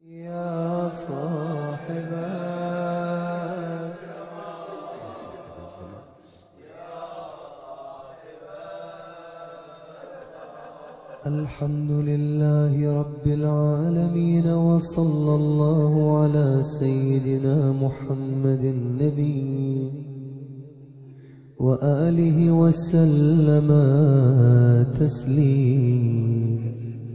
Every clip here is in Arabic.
يا صاحب الحمد لله رب العالمين، وصلى الله على سيدنا محمد النبي وآله وسلم تسليما.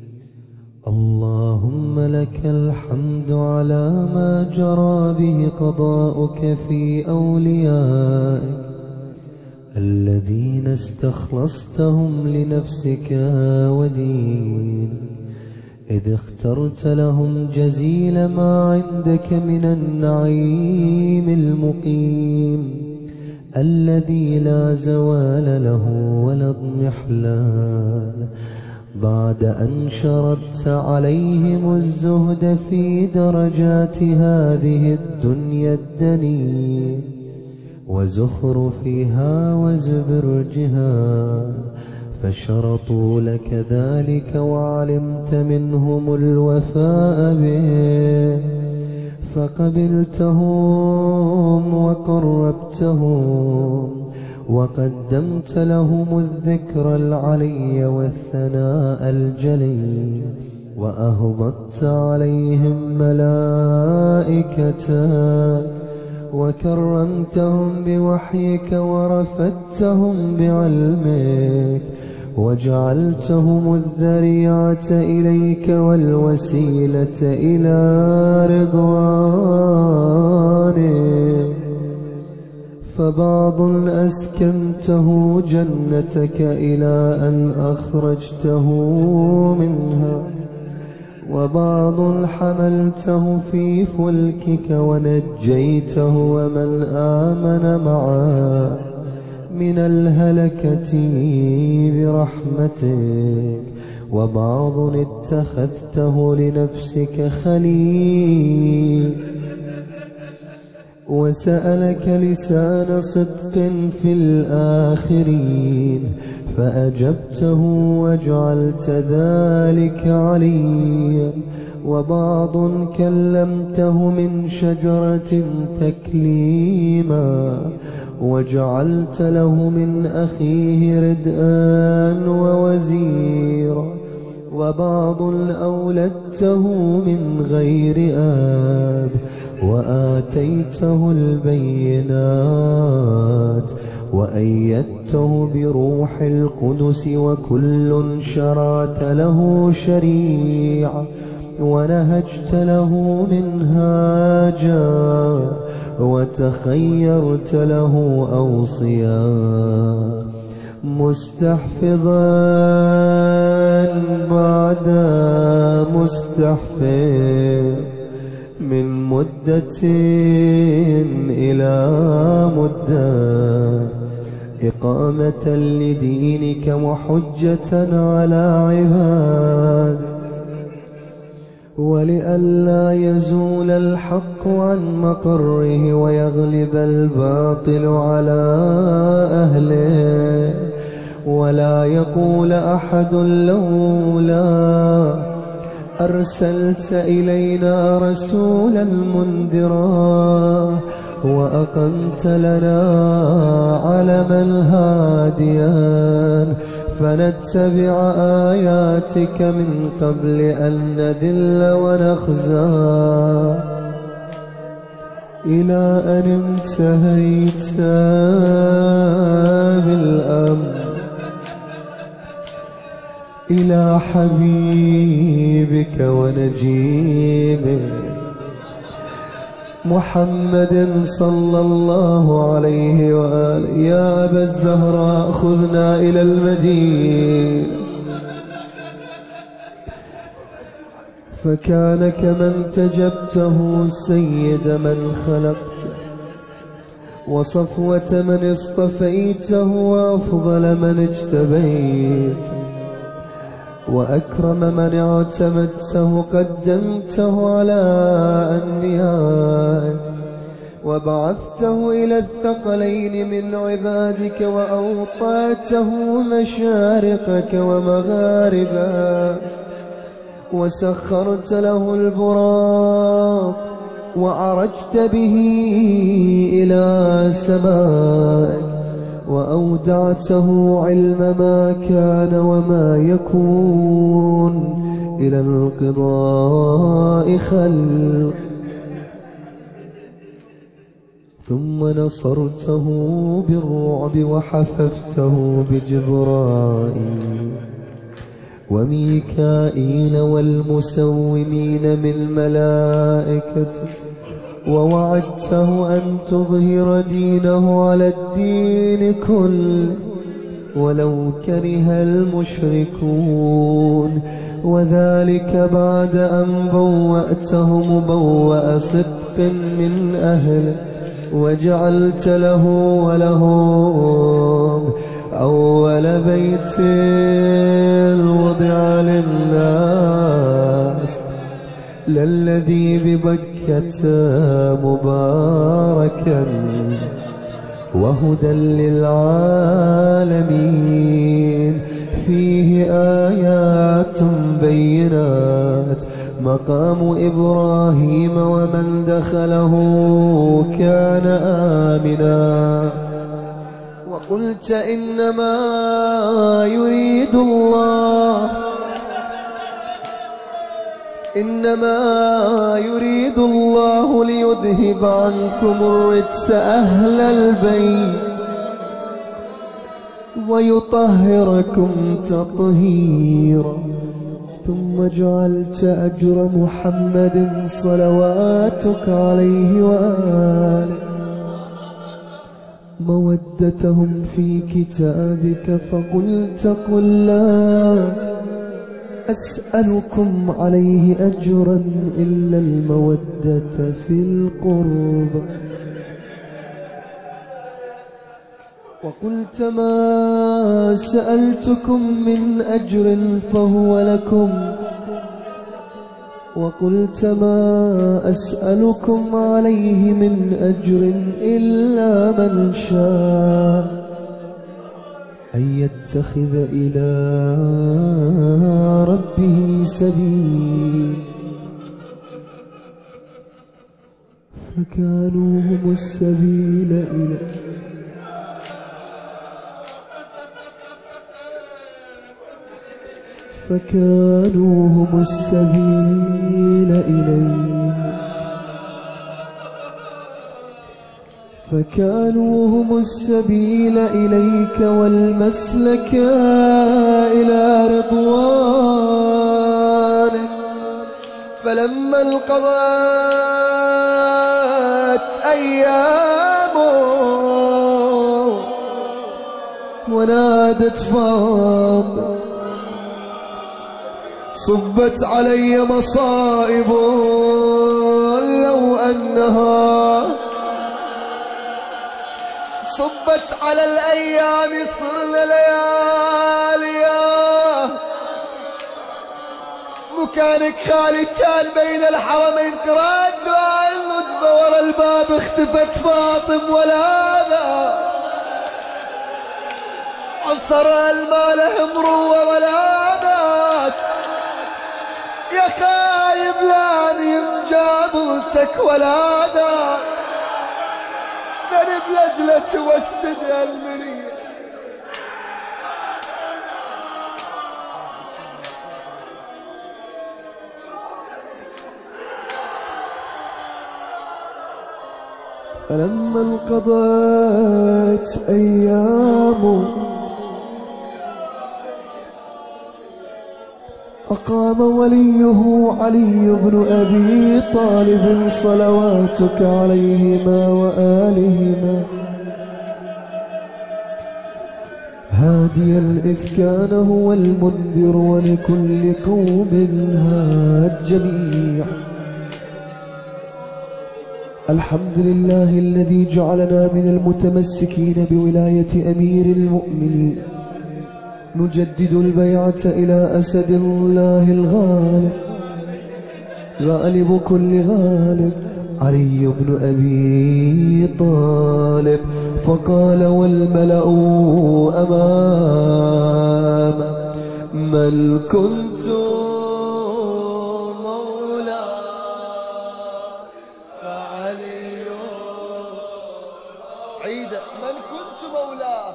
اللهم لك الحمد على ما جرى به قضاؤك في أوليائك الذين استخلصتهم لنفسك ودينك، إذ اخترت لهم جزيل ما عندك من النعيم المقيم الذي لا زوال له ولا اضمحلال، بعد أن شردت عليهم الزهد في درجات هذه الدنيا الدنيئة وزخرفها وزبرجها، فشرطوا لك ذلك وعلمت منهم الوفاء به، فقبلتهم وقربتهم وقدمت لهم الذكر العلي والثناء الجلي، وأهبطت عليهم ملائكتك وكرمتهم بوحيك ورفدتهم بعلمك، وجعلتهم الذريعة إليك والوسيلة إلى رضوانك، فبعض أسكنته جنتك إلى أن أخرجته منها، وبعض حملته في فلكك ونجيته ومن آمن معه من الهلكة برحمتك، وبعض اتخذته لنفسك خليل وسألك لسان صدق في الآخرين فأجبته وجعلت ذلك عليا، وبعض كلمته من شجرة تكليما وجعلت له من أخيه ردءا ووزيرا، وبعض أولدته من غير آب وآتيته البينات وأيدته بروح القدس، وكل شرعت له شريعة ونهجت له منهاجا وتخيرت له أوصيا، مستحفظا بعد مستحفظ من مدة إلى مدة، إقامة لدينك وحجة على عباد، ولئلا يزول الحق عن مقره ويغلب الباطل على أهله، ولا يقول أحد لولا أرسلت إلينا رسولا منذرا وأقمت لنا علما هاديا فنتبع آياتك من قبل أن نذل ونخزى، إلى أن انتهيت بالأمر إلى حبيبك ونجيبك محمد صلى الله عليه وآله. يا أبا الزهراء خذنا إلى المدينة، فكان كمن تجبته سيد من خلقت وصفوة من اصطفيته وأفضل من اجتبيت، وأكرم من اعتمدته قدمته على أنبيائك، وبعثته إلى الثقلين من عبادك وأوطعته مشارقك ومغاربك، وسخرت له البراق وعرجت به إلى سمائك وأودعته علم ما كان وما يكون إلى انقضاء خلق، ثم نصرته بالرعب وحففته بجبرائيل وميكائيل والمسومين من ملائكته، ووعدته أن تظهر دينه على الدين كله ولو كره المشركون، وذلك بعد أن بوأته مبوأ صدق من أهله وجعلت له ولهم أول بيت وضع للناس للذي ببكة مباركا وهدى للعالمين، فيه آيات بينات مقام إبراهيم ومن دخله كان آمنا. وقلت إنما يريد الله ليذهب عنكم الرجس أهل البيت ويطهركم تطهيرا، ثم جعلت أجر محمد صلواتك عليه وآله مودتهم في كتابك، فقلت قل لا أسألكم عليه أجرا إلا المودة في القرب. وقلت ما سألتكم من أجر فهو لكم، وقلت ما أسألكم عليه من أجر إلا من شاء أن يتخذ إلى ربه سبيل، فكانوا هم السبيل إليه فكانوا هم السبيل إليه فكانوا هم السبيل إليك والمسلك إلى رضوانك. فلما انقضت أيامه ونادت فاطمة صبت علي مصائب لو أنها صبت على الأيام صرنا لياليا. مكانك خالي كان بين الحرمين قراد دعاء الندبة، ورا الباب اختفت فاطم ولا ذا عصر الماله مروة ولا ذات. يا خايب لاني مجابلتك ولا ذات بلجلة توسد المنية. فلما انقضت أيامه أقام وليه علي بن أبي طالب صلواتك عليهما وآلهما هاديا إذ كان هو المنذر ولكل قوم هاد جميع. الحمد لله الذي جعلنا من المتمسكين بولاية أمير المؤمنين، نجدد البيعة إلى أسد الله الغالب غالب كل غالب علي بن أبي طالب. فقال والملأ أمام من كنت كنت مولاه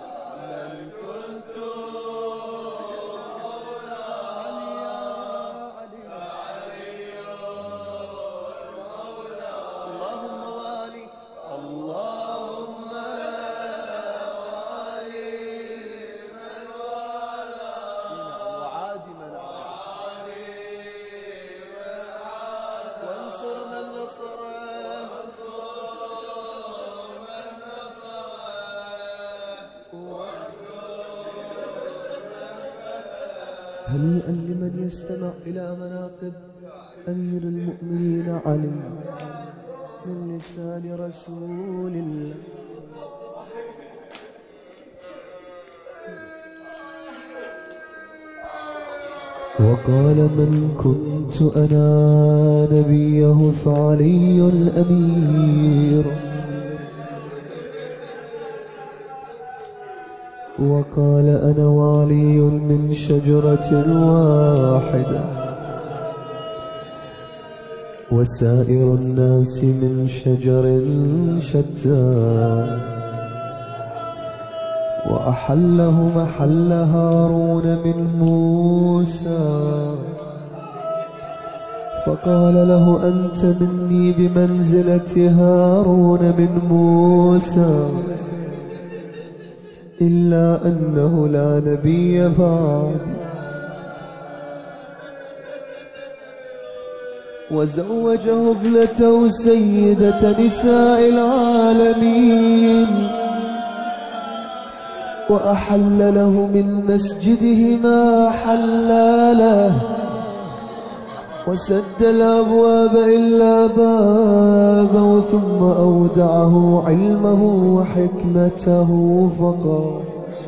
هنيئا لمن يستمع إلى مناقب أمير المؤمنين علي من لسان رسول الله. وقال من كنت أنا نبيه فعلي الأمير، وقال أنا وعلي من شجرة واحدة، وسائر الناس من شجر شتى، وأحله محل هارون من موسى، فقال له أنت مني بمنزلة هارون من موسى، إلا أنه لا نبي بعد. وزوجه ابنته سيدة نساء العالمين، وأحل له من مسجده ما حل له، وسد الأبواب إلا بابه، ثم أودعه علمه وحكمته، فقال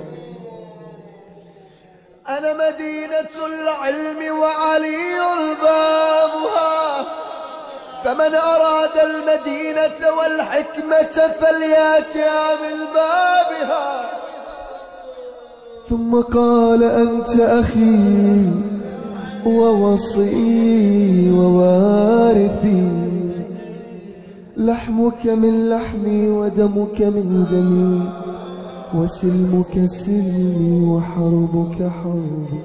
أنا مدينة العلم وعلي بابها، فمن أراد المدينة والحكمة فليأتها من بابها. ثم قال أنت أخي ووصي ووارثي، لحمك من لحمي ودمك من دمي، وسلمك سلمي وحربك حربي.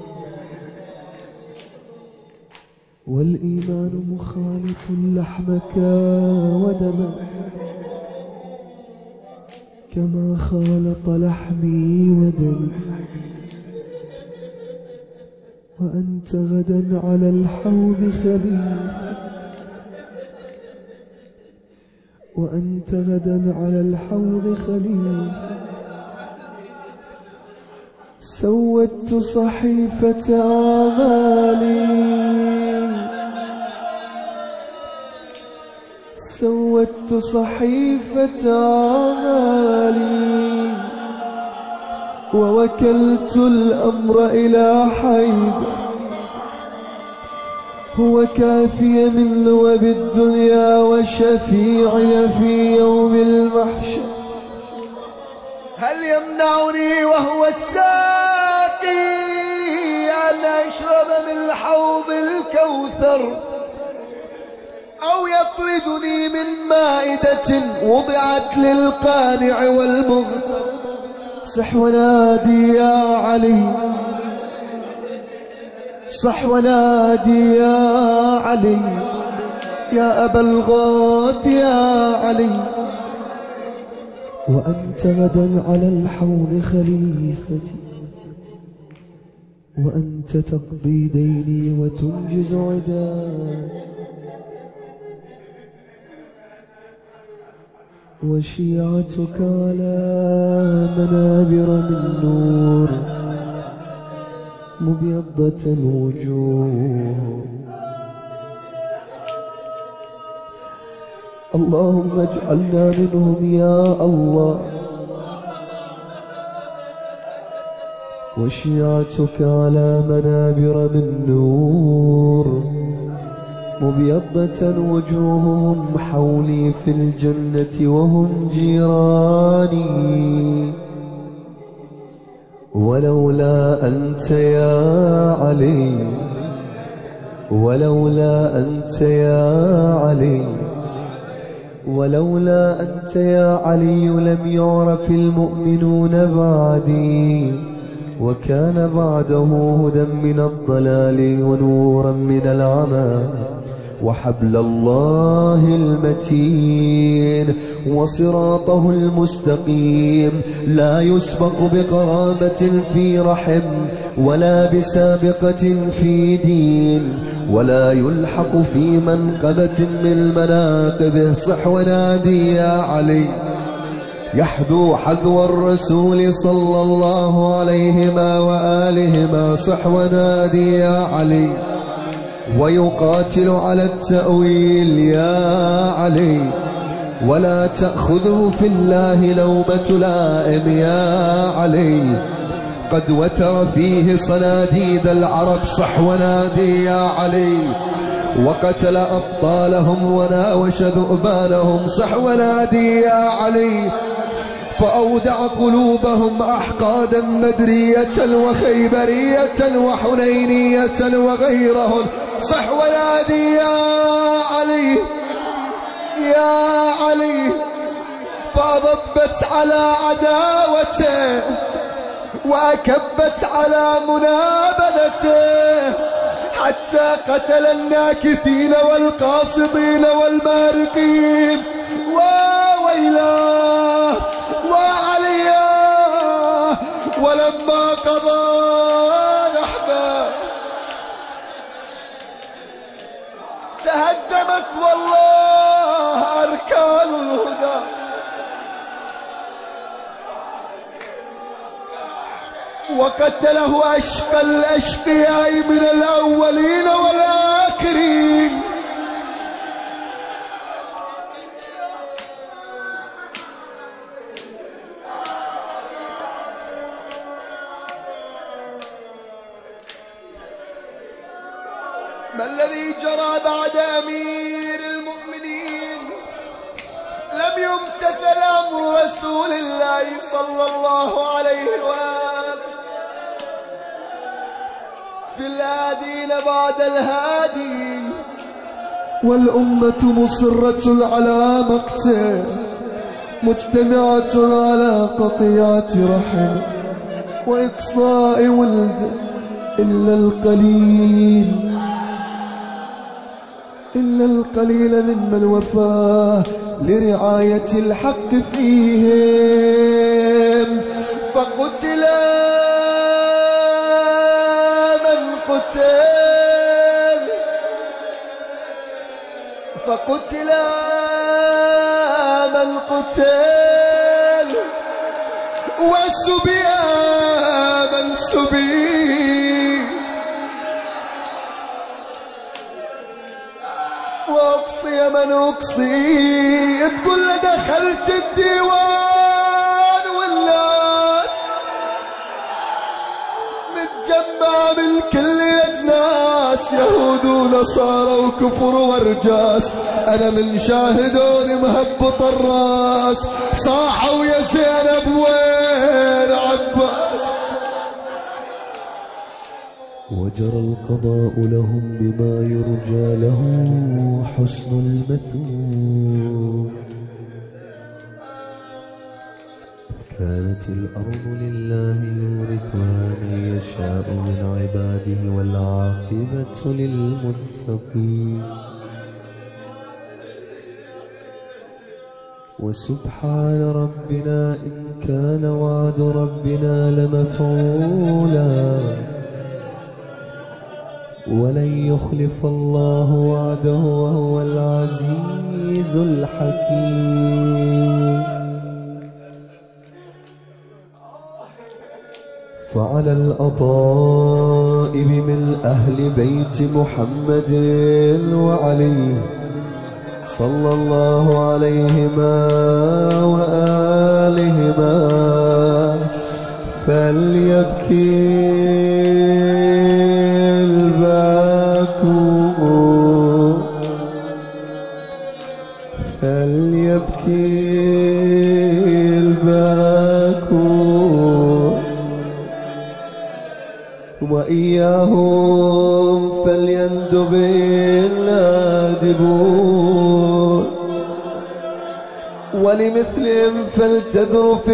والإيمان مخالط لحمك ودمك كما خالط لحمي ودمي. وأنت غدا على الحوض خليفة، وأنت غدا على الحوض خليفة. سودت صحيفة أعمالي، سودت صحيفة أعمالي، ووكلت الأمر إلى حيدر، هو كافي من لوب الدنيا وشفيعي في يوم المحشر. هل يمنعني وهو الساقي أن أشرب من حوض الكوثر، أو يطردني من مائدة وضعت للقانع والمغتر؟ صح ونادي يا علي، صح ونادي يا علي، يا أبا الغوث يا علي. وأنت غدا على الحوض خليفتي، وأنت تقضي ديني وتنجز عداتي. وشيعتك على منابر من نور مبيضة وجوه. اللهم اجعلنا منهم يا الله. وشيعتك على منابر من نور مبيضة وجوههم حولي في الجنة وهم جيراني. ولولا أنت يا علي، ولولا أنت يا علي، ولولا أنت يا علي لم يعرف المؤمنون بعدي، وكان بعده هدى من الضلال ونورا من العمى، وحبل الله المتين وصراطه المستقيم، لا يسبق بقرابة في رحم، ولا بسابقة في دين، ولا يلحق في منقبة من مناقبه. صح ونادي يا علي. يحذو حذو الرسول صلى الله عليهما وآلهما. صح ونادي يا علي. ويقاتل على التأويل يا علي، ولا تأخذه في الله لومة لائم يا علي. قد وتر فيه صناديد العرب. صح ونادي يا علي. وقتل أبطالهم وناوش ذؤبانهم. صح ونادي يا علي. فأودع قلوبهم أحقادا مدرية وخيبرية وحنينية وغيرهن. صح ونادي يا علي يا علي. فأضبت على عداوته وأكبت على منابذته، حتى قتل الناكثين والقاصدين والمارقين. وويلاه وعلياه. ولما قضى نحبه تهدمت والله أركان الهدى. وقتله أشقى الأشقياء من الأولين والآخرين. ما الذي جرى بعد أمير المؤمنين؟ لم يمتثل أمر رسول الله صلى الله عليه وآله في الهادين بعد الهادين، والأمة مصرة على مقته، مجتمعة على قطيعة رحم وإقصاء ولد، إلا القليل ممن وفاه لرعاية الحق فيهم. فقتل من قتل، فقتل من قتل، وسبي من سبي، وأقصي من أقصي. تقول له دخلت الديوان والناس متجمع من كل أجناس، يهود ونصارى وكفر ورجاس. أنا من شاهدون مهبط الراس، صاحوا يا زينب وين عباس. وجرى القضاء لهم بما يرجى له حسن المثوب. كانت الأرض لله يورثها من يشاء من عباده، والعاقبة للمتقين. وسبحان ربنا إن كان وعد ربنا لمفعولا، ولن يخلف الله وعده وهو العزيز الحكيم. فعلى الأطائب من أهل بيت محمد وعلي صلى الله عليهما وآلهما فليبكي الباكون، فليبكي الباكون، وإياهم فليندب النادبون. ولمثلهم فلتذرف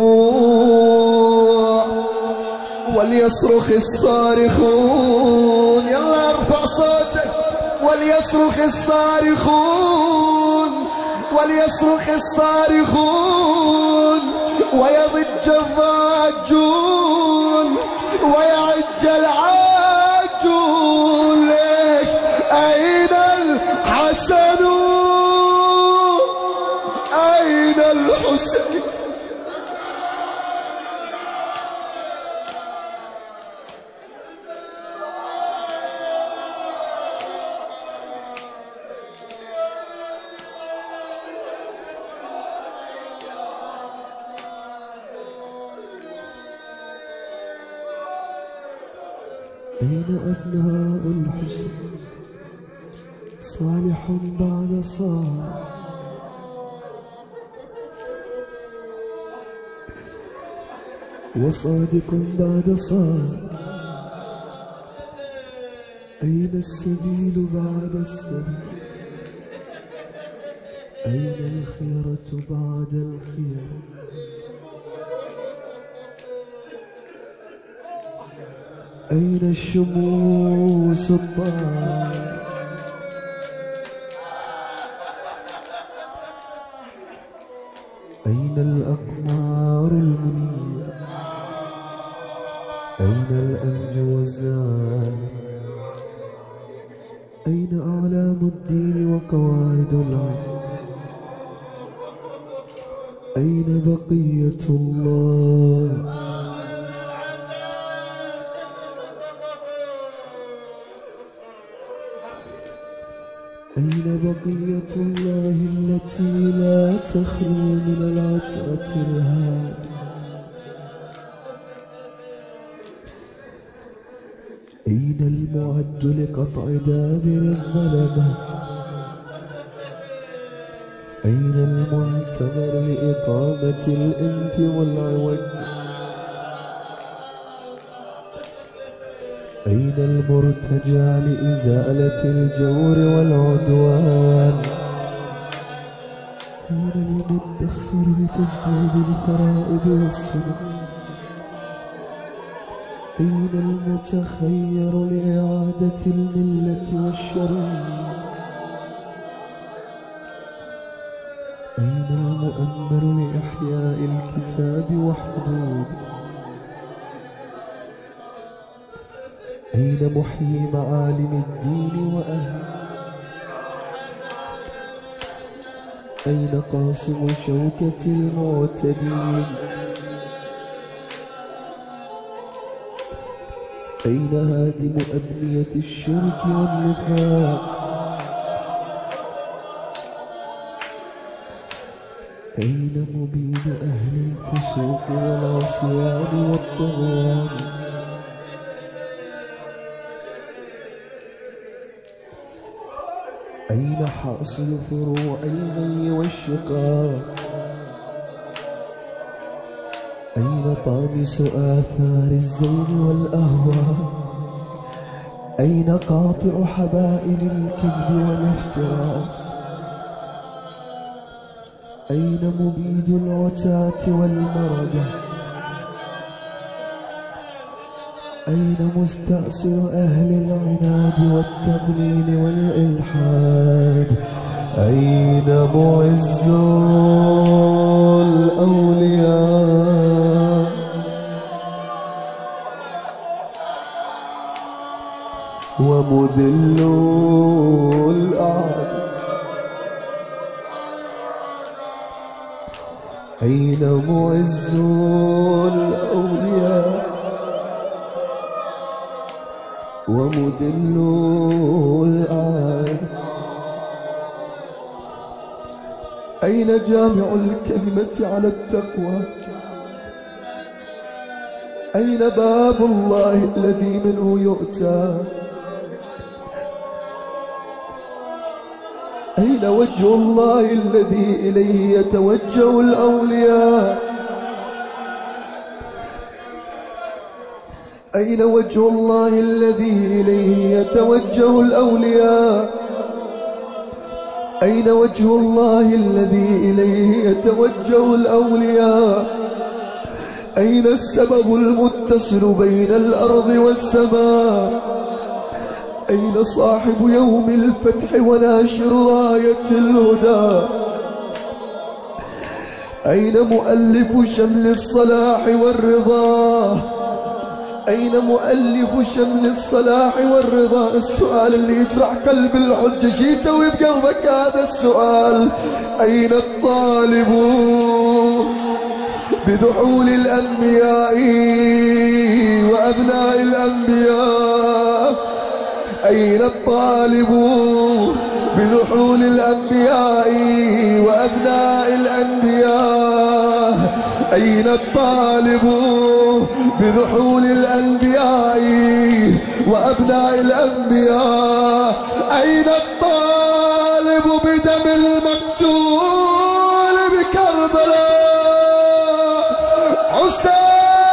الدموع وليصرخ الصارخون. يلا ارفع صوتك. وليصرخ الصارخون وليصرخ الصارخون ويضج الضاجون ويعج العاجون. ليش؟ أين الحسن؟ أين الحسين؟ أين أبناء الحسين؟ صالح بعد صالح وصادق بعد صادق. أين السبيل بعد السبيل؟ أين الخيرة بعد الخيرة؟ أين الشموس الطاهرة؟ أين الأقمار المنيرة؟ أين الأنج والزان؟ أين أعلام الدين وقواعد العلم؟ أين بقية الله؟ أين بقية الله التي لا تخلو من العترة الهادئة؟ أين المعد لقطع دابر الظلمة؟ أين المنتظر لإقامة الإنت والعوج؟ أين المرتجى لإزالة الجور والعدوان؟ أين المدخر لتجديد الفرائض والسنن؟ أين المتخير لإعادة الملة والشريعة؟ أين المؤمل لإحياء الكتاب وحدوده؟ أين محيي معالم الدين وأهله؟ أين قاصم شوكة المعتدين؟ أين هادم أبنية الشرك والنفاق؟ أين مبيد أهل الفسوق والعصيان والطغيان؟ أين حاصل فروع الغي والشقاق؟ أين طامس آثار الزين والأهواء؟ أين قاطع حبائل الكذب والافتراء؟ أين مبيد العتاة والمردة؟ أين مستأصل أهل العناد والتضليل والإلحاد؟ أين معز الأولياء ومذل الأعداء؟ أين معز الأولياء ومذل الأعداء؟ أين جامع الكلمة على التقوى؟ أين باب الله الذي منه يؤتى؟ أين وجه الله الذي إليه يتوجه الأولياء؟ أين وجه الله الذي إليه يتوجه الأولياء؟ أين وجه الله الذي إليه يتوجه الأولياء؟ أين السبب المتصل بين الأرض والسماء؟ أين صاحب يوم الفتح وناشر راية الهدى؟ أين مؤلف شمل الصلاح والرضا؟ أين مؤلف شمل الصلاح والرضا؟ السؤال اللي يجرح قلب الحج، شي يسوي بقلبك هذا السؤال؟ أين الطالب بذحول الأنبياء وأبناء الأنبياء؟ أين الطالب بذحول الأنبياء وأبناء الأنبياء؟ أين الطالب بذحول الأنبياء وأبناء الأنبياء؟ أين الطالب بدم المقتول بكربلاء حسين؟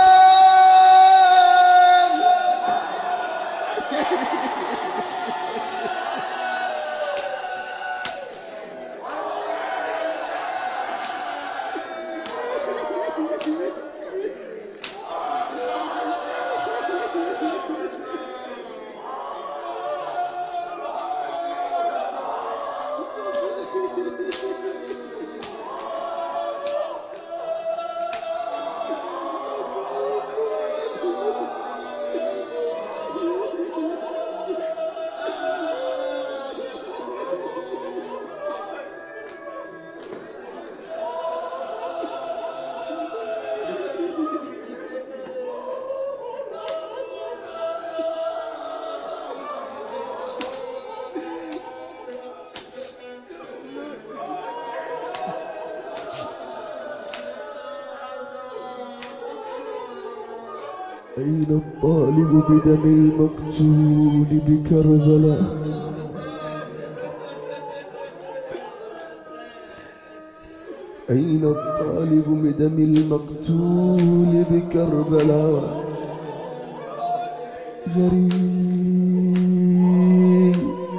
أين الطالب بدم المقتول بكربلاء؟ أين الطالب بدم المقتول بكربلاء؟ غريب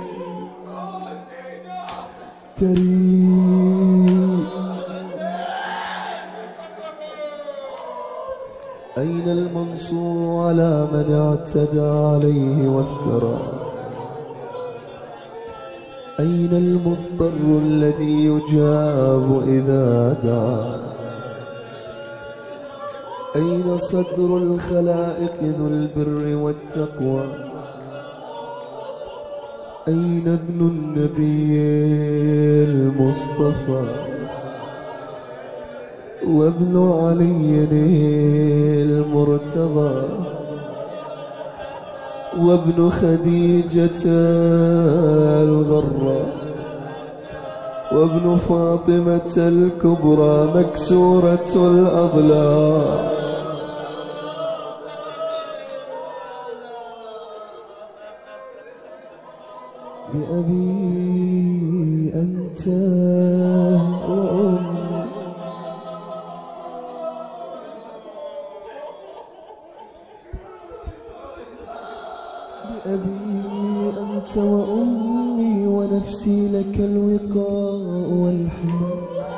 تريب. أين المنصور على من اعتدى عليه وافترى؟ أين المضطر الذي يجاب إذا دعا؟ أين صدر الخلائق ذو البر والتقوى؟ أين ابن النبي المصطفى وابن علي المرتضى وابن خديجة الغراء وابن فاطمة الكبرى مكسورة الأضلاع؟ بأبي أنت وأمي بأبي أنت وأمي ونفسي لك الوقاء والحمى.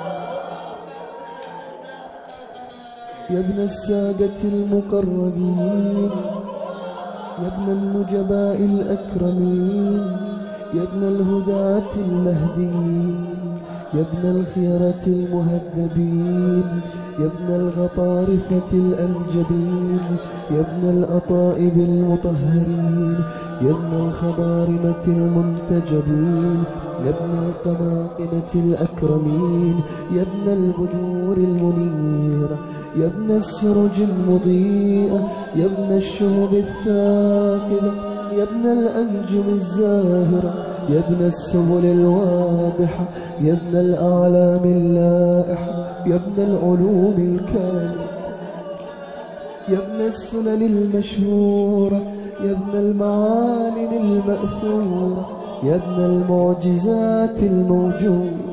يا ابن السادة المقربين، يا ابن النجباء الأكرمين، يا ابن الهداة المهديين، يا ابن الخيرة المهذبين، يا ابن الغطارفة الأنجبين، يا ابن الأطائب المطهرين، يا ابن الخضارمة المنتجبين، يا ابن القماقمة الأكرمين، يا ابن البدور المنيرة، يا ابن السرج المضيئة، يا ابن الشهب الثاقبة، يا ابن الأنجم الزاهرة، يا ابن السبل الواضحة، يا ابن الأعلام اللائحة، يا ابن العلوم الكاملة، يا ابن السنن المشهورة، يا ابن المعالم المأثورة، يا ابن المعجزات الموجودة،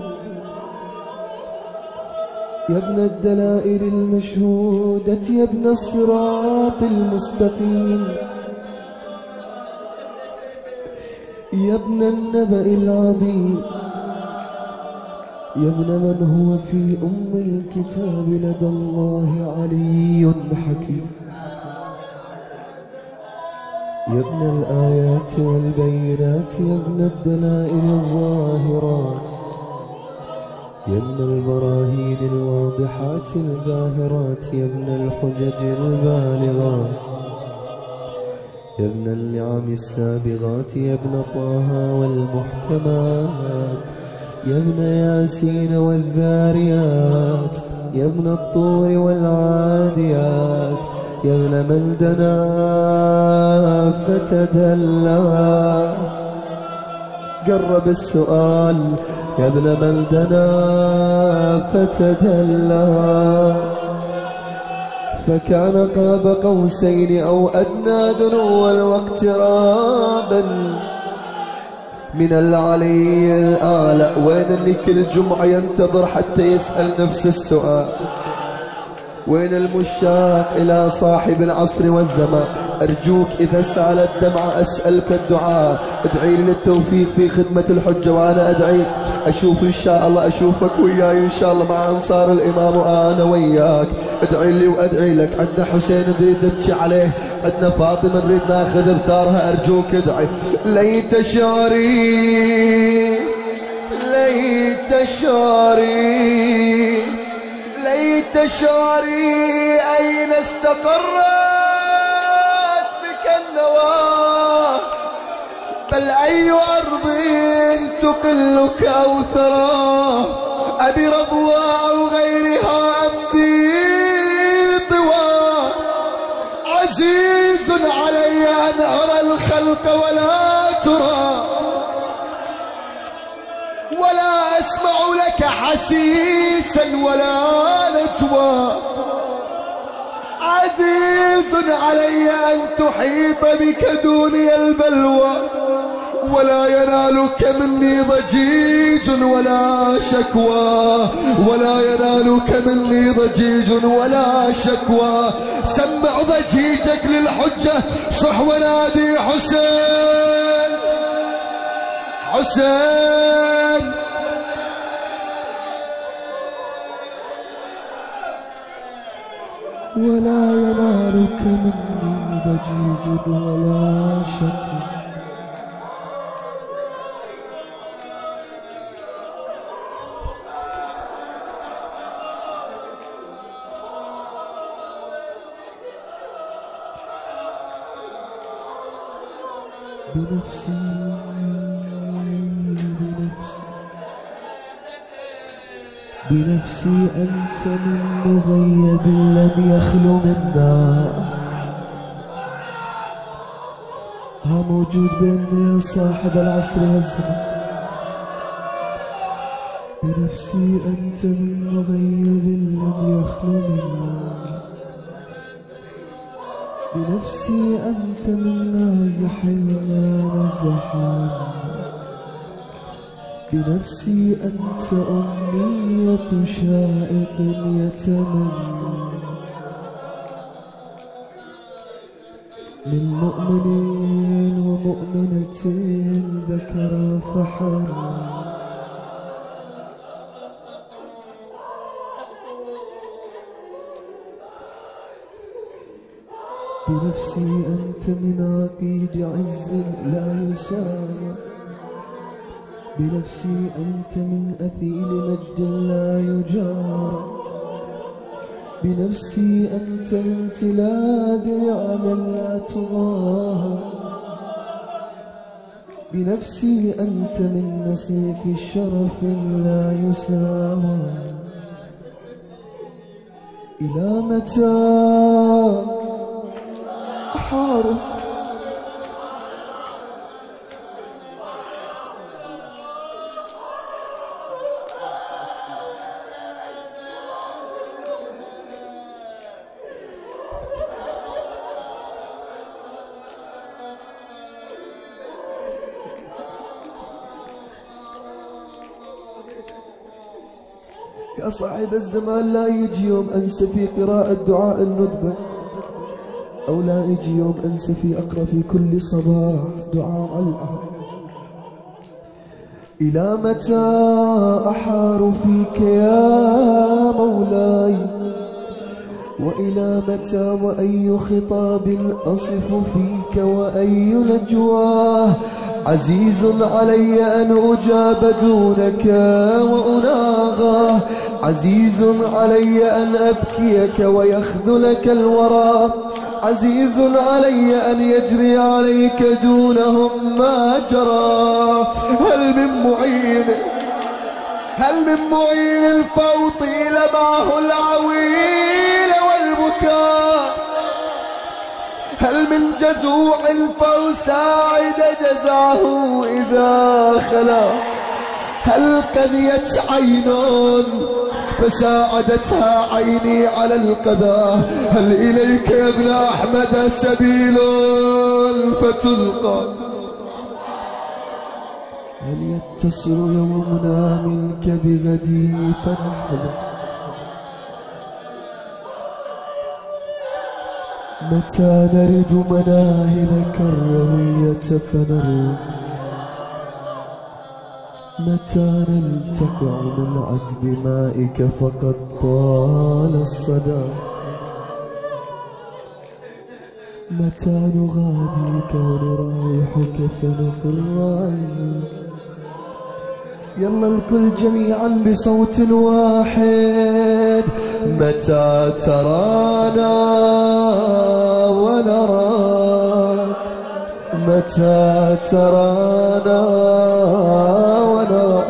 يا ابن الدلائل المشهودة، يا ابن الصراط المستقيم، يا ابن النبأ العظيم، يا ابن من هو في الكتاب لدى الله علي حكيم. يا ابن الآيات والبينات، يا ابن الدلائل الظاهرات، يا ابن البراهين الواضحات الباهرات، يا ابن الحجج البالغات، يا ابن النعم السابغات، يا ابن طه والمحكمات، يا ابن ياسين والذاريات، يا ابن الطور والعاديات، يا ابن من دنا فتدلى. قرب السؤال. يا ابن من دنا فتدلى، فكان قاب قوسين أو أدنى دنوا واقترابا من العلي الأعلى. وين اللي كل جمعة ينتظر حتى يسأل نفس السؤال؟ وين المشتاق إلى صاحب العصر والزمان؟ أرجوك إذا سالت دمعة أسألك الدعاء، ادعي لي للتوفيق في خدمة الحجة، وأنا أدعي أشوف إن شاء الله، أشوفك وياي إن شاء الله مع أنصار الإمام وأنا وياك. ادعي لي وأدعي لك. عندنا حسين نريد نبكي عليه، عندنا فاطمة نريد ناخذ بثارها، أرجوك ادعي. ليت شعري ليت شعري ليت شعري أين استقرت بك النواه، بل أي أرض تقلك أو ثراه، أبي رضوى أو غيرها أمضي طواه. عزيز علي أن أرى الخلق ولا ترى، ولا أسمع لك حسيسا ولا نجوى. عزيز علي أن تحيط بك دوني البلوى، ولا ينالك مني ضجيج ولا شكوى، ولا ينالك مني ضجيج ولا شكوى. سمع ضجيجك للحجة، صح ونادي حسين حسين. ولا ينالك مني ضجيج ولا شكوى. بنفسي بنفسي أنت من مغيب لم يخلو منا. ها موجود بيننا يا صاحب العصر والزمان. بنفسي أنت من مغيب لم يخلو منا. بنفسي أنت من نازح ما نزحا. بنفسي أنت أمنية شائق يتمنى. من مؤمن ومؤمنة ذكر فحن. بنفسي أنت من عقيد عز لا يسامى. بنفسي أنت من أثيل مجد لا يجار. بنفسي أنت من تلاد نعم لا تضاهى. بنفسي أنت من نصيف الشرف لا يساوى. إلى متى أحارب يا صاحب الزمان؟ لا يجي يوم أنسى في قراءة دعاء الندبة، أو لا يجي يوم أنسى في أقرأ في كل صباح دعاء الأهل. إلى متى أحار فيك يا مولاي؟ وإلى متى وأي خطاب أصف فيك وأي نجواه؟ عزيز علي أن أجاب دونك وأناغاه، عزيز علي أن أبكيك ويخذلك الورى، عزيز علي أن يجري عليك دونهم ما جرى. هل من معين الفوط لمعه العويل والبكاء؟ هل من جزوع فأساعد جزعه إذا خلا؟ هل قضيت عين فساعدتها عيني على القضاء؟ هل إليك يا ابن أحمد سبيل فتلقى؟ هل يتصل يومنا منك بغدي فنحن؟ متى نرد مناهلك الروية فنروح؟ متى ننتقع من عذب مائك فقد طال الصدى؟ متى نغاديك ونراوحك فنقر عينيك؟ يلا الكل جميعا بصوت واحد، متى ترانا ونراك؟ متى ترانا ونراك؟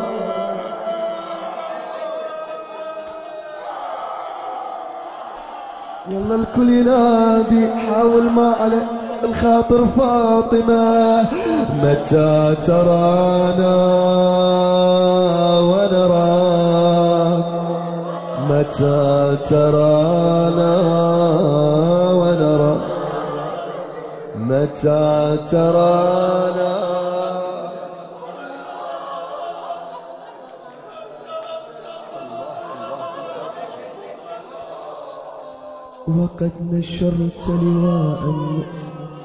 يلا الكل ينادي، حاول ما على الخاطر فاطمة، متى ترانا ونراك؟ متى ترانا ونراك؟ متى ترانا؟ وقد نشرت لواء النأس،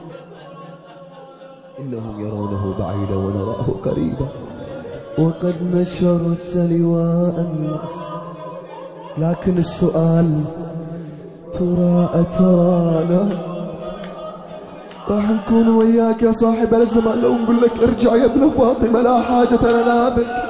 إنهم يرونه بعيدا ونراه قريبا. وقد نشرت لواء النأس، لكن السؤال ترى أترانا؟ راح نكون وياك يا صاحب الزمان لو نقول لك ارجع يا ابن فاطمة لا حاجة لنا بك.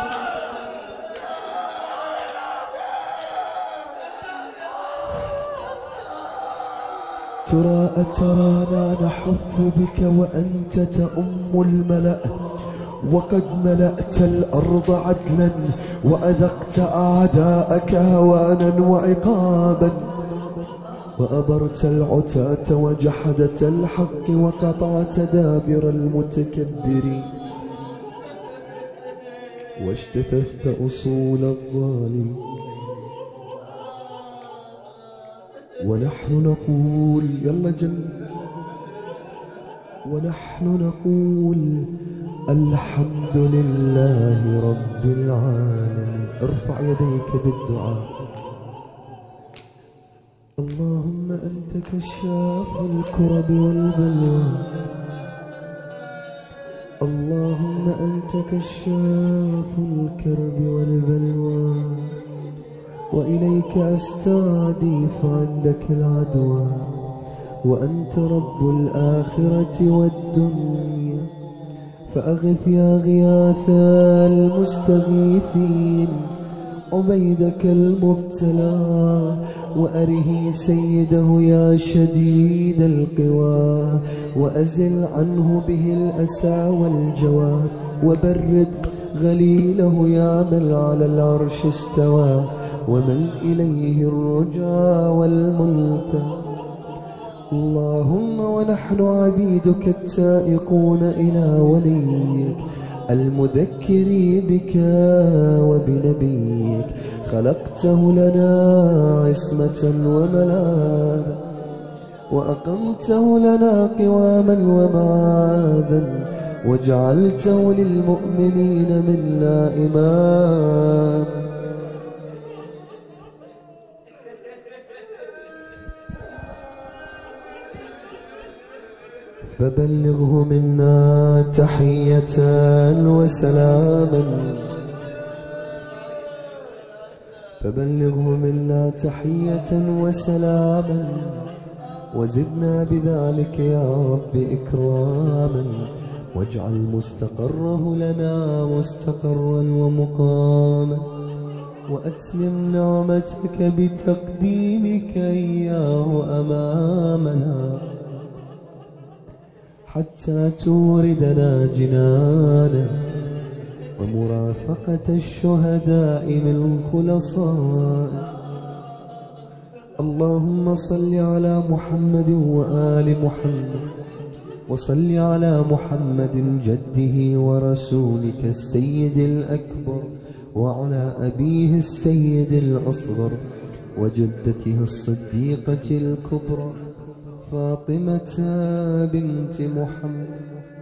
ترى أترانا نحف بك وأنت تؤم الملأ، وقد ملأت الأرض عدلا وأذقت أعداءك هوانا وعقابا، وأبرت العتاة وجحدت الحق وقطعت دابر المتكبرين، واجتثثت أصول الظالمين. ونحن نقول يلا ونحن نقول الحمد لله رب العالمين. ارفع يديك بالدعاء. اللهم أنت كشاف الكرب والبلوى، اللهم أنت كشاف الكرب والبلوى، وإليك أستعدي فعندك العدوى، وأنت رب الآخرة والدنيا، فأغث يا غياث المستغيثين عبيدك المبتلى، وأره سيده يا شديد القوى، وأزل عنه به الأسى والجوى، وبرد غليله يا من على العرش استوى، ومن إليه الرجى والمنتهى. اللهم ونحن عبيدك التائقون إلى وليك المذكري بك وبنبيك، خلقته لنا عصمة وملاذا، وأقمته لنا قواما ومعاذا، وجعلته للمؤمنين منا إماما. فبلغه منا تحية وسلاما، فبلغه منا تحية وسلاما، وزدنا بذلك يا رب إكراما، واجعل مستقره لنا مستقرا ومقاما، وأتمم نعمتك بتقديمك إياه أمامنا حتى توردنا جنانا ومرافقة الشهداء من الخلصاء. اللهم صل على محمد وآل محمد، وصل على محمد جده ورسولك السيد الأكبر، وعلى أبيه السيد الأصغر، وجدته الصديقة الكبرى فاطمة بنت محمد،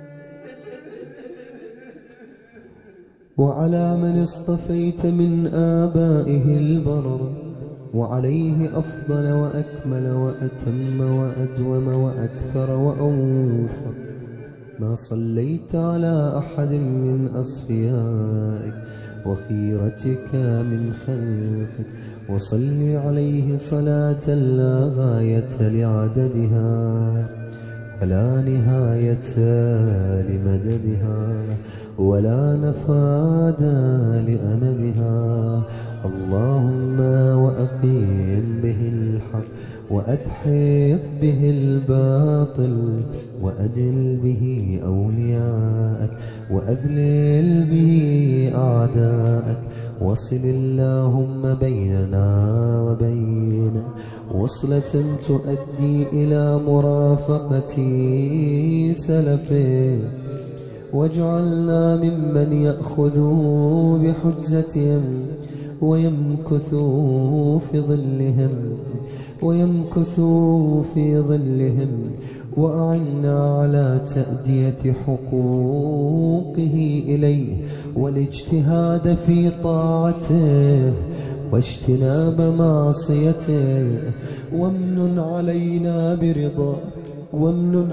وعلى من اصطفيت من آبائه البرر، وعليه أفضل وأكمل وأتم وأدوم وأكثر وأوفر ما صليت على أحد من أصفيائك وخيرتك من خلقك، وصل عليه صلاة لا غاية لعددها ولا نهاية لمددها ولا نفاد لأمدها. اللهم وأقيم به الحق، وأدحض به الباطل، وأدل به أولياءك، وأذلل به أعداءك، وصل اللهم بيننا وبين وصلة تؤدي إلى مرافقة سلفه، واجعلنا ممن يأخذوا بحجزتهم ويمكثوا في ظلهم، وأعنا على تأدية حقوقه إليه والاجتهاد في طاعته واجتناب معصيته، وامنن علينا برضاه، وامنن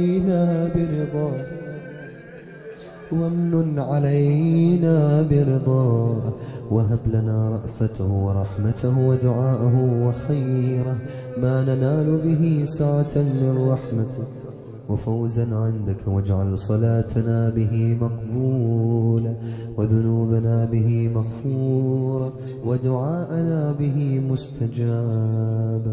علينا برضاه، وهب لنا رأفته ورحمته ودعاءه وخيره ما ننال به سعة من رحمته وفوزا عندك، واجعل صلاتنا به مقبولة، وذنوبنا به مغفورة، ودعاءنا به مستجابا،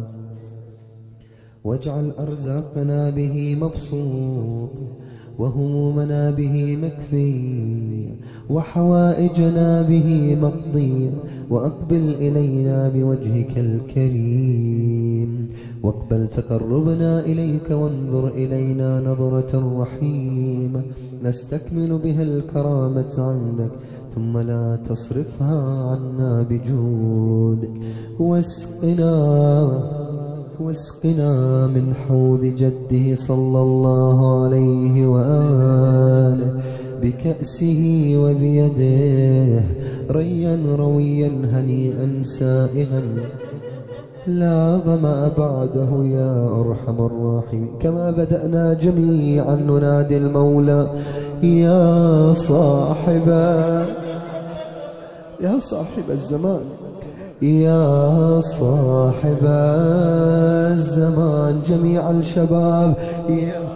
واجعل أرزاقنا به مبسوطة، وهمومنا به مكفية، وحوائجنا به مقضية، وأقبل إلينا بوجهك الكريم، واقبل تقربنا إليك، وانظر إلينا نظرة رحيمة نستكمل بها الكرامة عندك، ثم لا تصرفها عنا بجودك، واسقنا من حوض جده صلى الله عليه وآله بكأسه وبيده ريا رويا هنيئا سائغا لا ظمأ بعده يا أرحم الراحمين. كما بدأنا جميعا ننادي المولى يا صاحب الزمان، يا صاحب الزمان، جميع الشباب يا